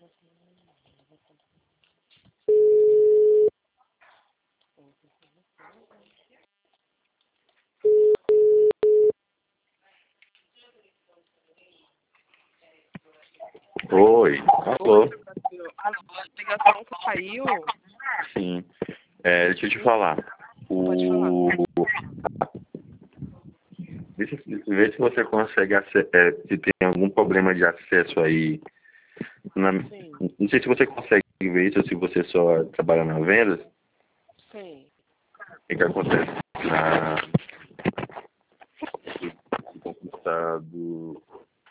Oi, alô. Oi, Brasil. A ligação que caiu, Sim. Deixa eu te falar. pode falar. Vê se você consegue se tem algum problema de acesso aí. Sim, Não sei se você consegue ver isso ou se você só trabalha na venda. sim. O que acontece? Fui conquistado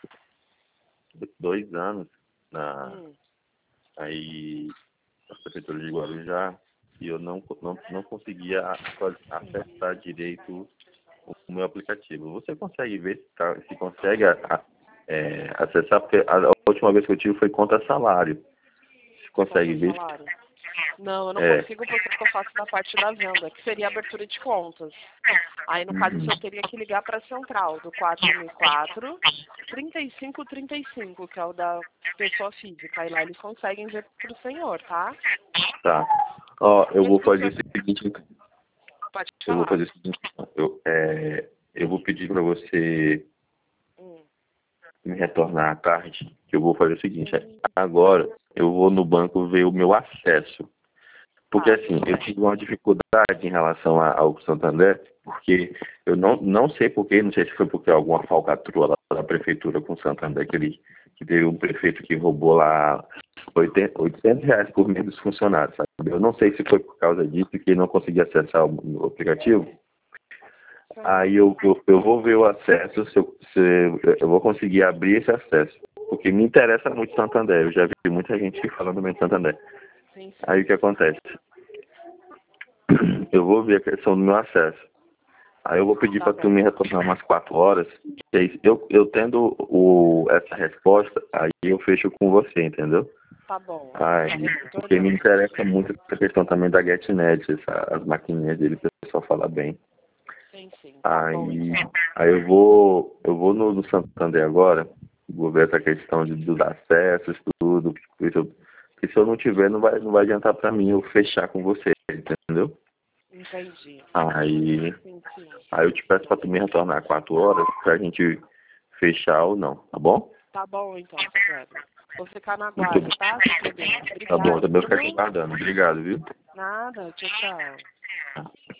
2 anos na, Hum, aí, na prefeitura de Guarujá e eu não conseguia acessar direito o meu aplicativo. Você consegue ver se consegue acessar? Porque a última vez que eu tive foi conta salário. Você consegue conta ver? salário. Não, eu não É. consigo porque eu faço da parte da venda, que seria a abertura de contas. Aí, no caso, o senhor teria que ligar para a central do 4.004-3535, que é o da pessoa física. Aí lá eles conseguem ver para o senhor, tá? Tá. Ó, eu Mas vou se o fazer senhor o seguinte. pode Eu vou falar. fazer o seguinte. Eu vou pedir para você Hum, me retornar à tarde. Que eu vou fazer o seguinte. hum, Agora eu vou no banco ver o meu acesso. Porque tá, assim, tudo eu bem. tive uma dificuldade em relação ao Santander, porque eu não sei porquê, não sei se foi porque alguma falcatrua lá da prefeitura com o Santander, que teve um prefeito que roubou lá R$ 800 por mês dos funcionários, sabe? Eu não sei se foi por causa disso que ele não conseguia acessar o aplicativo. Aí Sim. eu vou ver o acesso, se eu vou conseguir abrir esse acesso. Porque me interessa muito Santander, eu já vi muita gente falando bem de Santander. Sim, Aí sim. o que acontece? Eu vou ver a questão do meu acesso. Aí eu vou pedir Tá para tu bom. me retornar umas 4 horas. Que aí, eu tendo essa resposta, aí eu fecho com você, entendeu? Tá bom. Aí, Tá porque me retornando. interessa muito essa questão também da GetNet, as maquininhas dele, o pessoal fala bem. Sim, sim. Tá bom, Aí, então. aí eu vou no Santander agora, vou ver essa questão dos acessos, tudo, porque se eu não tiver, não vai adiantar para mim eu fechar com você, entendeu? Entendi. Aí, Sim, sim. aí eu te peço para tu me retornar 4 horas pra gente fechar ou não, tá bom? Tá bom, então, seu Kleber. Vou ficar no Muito aguardo, tá, seu Cleber? Tá bom, eu Obrigada, também vou ficar te viu? aguardando. Obrigado, viu? Nada. Tchau, tchau.